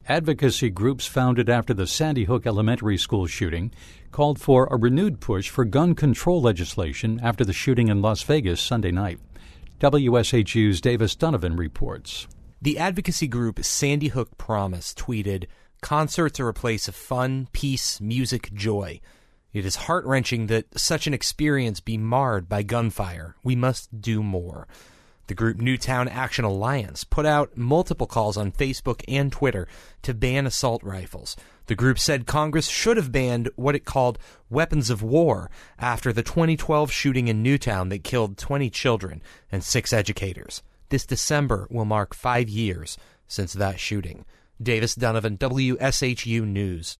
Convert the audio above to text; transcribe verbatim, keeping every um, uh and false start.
Advocacy groups founded after the Sandy Hook Elementary School shooting called for a renewed push for gun control legislation after the shooting in Las Vegas Sunday night. W S H U's Davis Donovan reports. The advocacy group Sandy Hook Promise tweeted, "Concerts are a place of fun, peace, music, joy. It is heart-wrenching that such an experience be marred by gunfire. We must do more." The group Newtown Action Alliance put out multiple calls on Facebook and Twitter to ban assault rifles. The group said Congress should have banned what it called weapons of war after the twenty twelve shooting in Newtown that killed twenty children and six educators. This December will mark five years since that shooting. Davis Donovan, W S H U News.